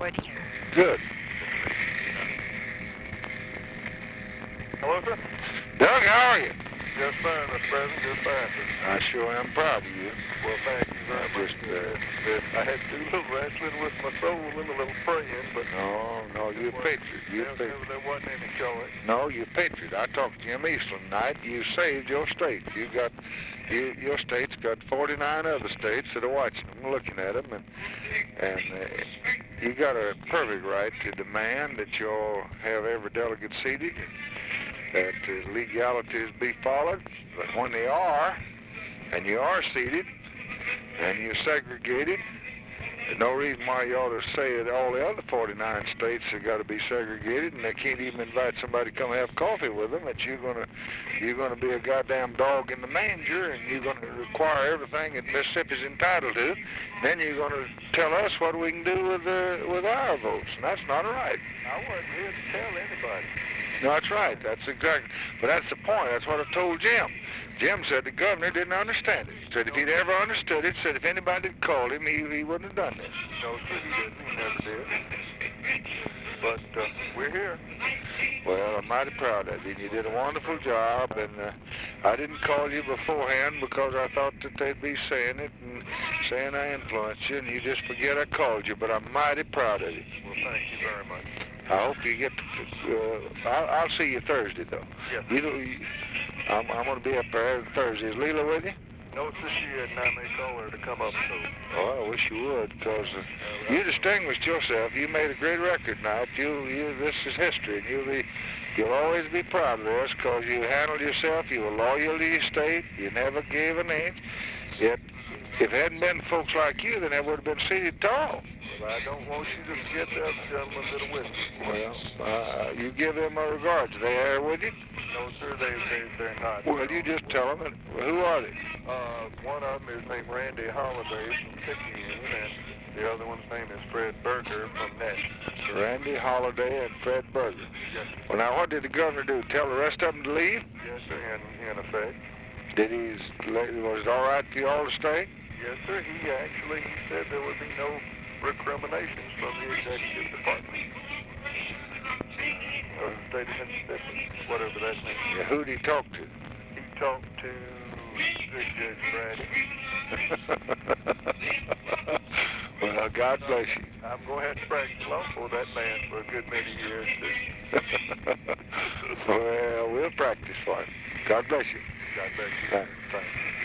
Woody. Good. Hello, sir? Doug, how are you? Just fine, Mr. President. Just fine, sir. I sure am proud of you. Well, thank you very much. I had to do a little wrestling with my soul and a little praying, but... No, you're a patriot. You're a patriot. There wasn't any choice. No, you're a patriot. I talked to Jim Eastland tonight. You saved your state. Your state's got 49 other states that are watching them, looking at them, and you got a perfect right to demand that you'll have every delegate seated, that legalities be followed. But when they are, and you are seated, and you're segregated, there's no reason why you ought to say that all the other 49 states have got to be segregated, and they can't even invite somebody to come have coffee with them. That you're gonna be a goddamn dog in the manger, and you're gonna require everything that Mississippi's entitled to. Then you're gonna tell us what we can do with our votes, and that's not right. I wasn't here to tell anybody. No, that's right. That's exactly. But that's the point. That's what I told Jim. Jim said the governor didn't understand it. Said if he'd ever understood it, said if anybody had called him, he wouldn't have done this. No, sir, he didn't. He never did. But we're here. Well, I'm mighty proud of you. You did a wonderful job, and I didn't call you beforehand because I thought that they'd be saying it and saying I influenced you, and you just forget I called you. But I'm mighty proud of you. Well, thank you very much. I hope you get I'll see you Thursday, though. Yes. I'm going to be up there Thursday. Is Leela with you? No, sir, she had, and I may call her to come up, so. Oh, I wish you would, because you distinguished yourself. You made a great record tonight. This is history, and you'll always be proud of this, because you handled yourself. You were loyal to your state. You never gave an inch. Yet, if it hadn't been folks like you, then they would have been seated at all. Well, I don't want you to forget the other gentlemen that are with me. Well, you give them a regard. Are they there with you? No, sir, they're not. Well, you just tell them. Who are they? One of them is named Randy Holiday from Picayune, and the other one's name is Fred Berger from Nashville. Randy Holiday and Fred Berger. Yes, sir. Well, now, what did the governor do? Tell the rest of them to leave? Yes, sir, in effect. Was it all right for you all to stay? Yes, sir. He said there would be no recriminations from the executive department of the state of Mississippi, whatever that means. Yeah, who did he talk to? He talked to Judge Brady. Well, God bless you. I'm going to have to practice law for that man for a good many years, too. Well, we'll practice for him. God bless you. God bless you. Thanks. Thanks.